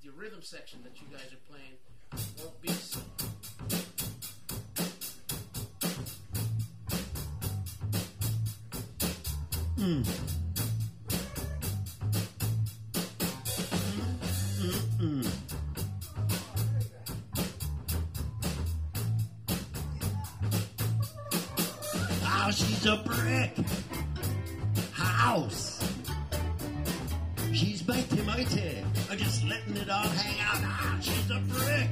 the rhythm section that you guys are playing won't be so. Oh, she's a brick house. She's mighty, just letting it all hang out. Ah, she's a brick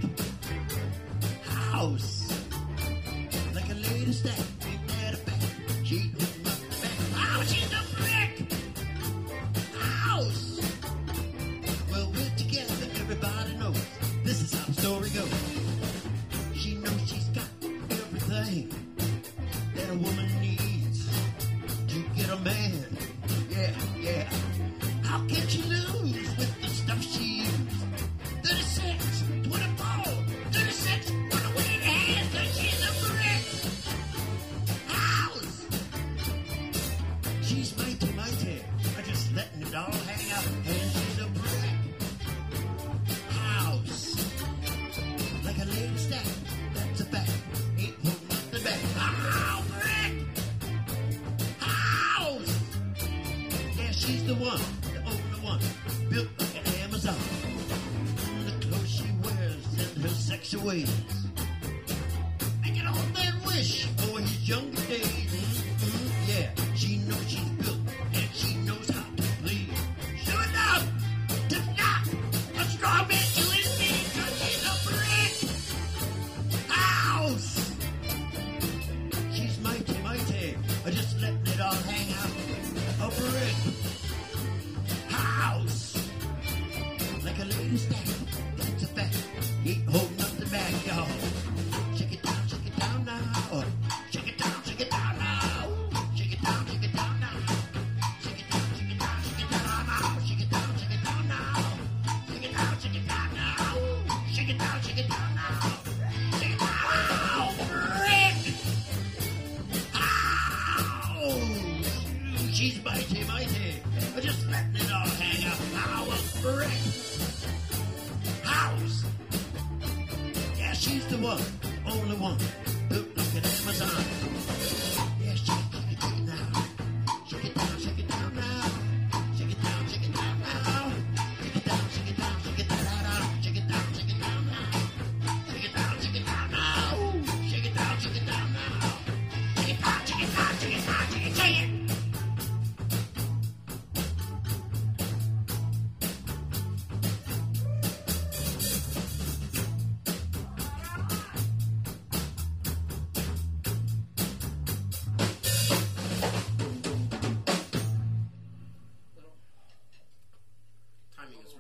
house. Like a lady stack, ain't that a fact? She holding up the back. Oh, she's a brick house. Well, we're together, everybody knows. This is how the story goes. She knows she's got everything that a woman needs to get a man. Yeah. How can she lose with the stuff she used? 36, 24, 36, run away in hand, 'cause she's a brick house. She's mighty, just letting it all hang out, and she's a brick house. Like a lady stack, that's a fact, ain't holding up the back. Oh, brick house. Yeah, she's the one. Built like an Amazon. The clothes she wears and her sexual ways make an old man wish for his younger days. Yeah, she knows she's built and she knows how to bleed. Sure enough, to knock a strong man to his knees, 'cause she's a brick house. She's mighty, just letting it all hang out. A brick house. Like a lady stack, that's a fact. Ain't holding up the back, y'all. Shake it down now. Shake it down now. Shake it down now. Shake it down now. Shake it down now. Shake it down now. Shake it down now. Shake it down now. Shake it down now. Shake it down now. Shake it down. Brick house. She's mighty. Just letting it all hang out. Now a brick house. Yeah, she's the one, only one, built like an Amazon.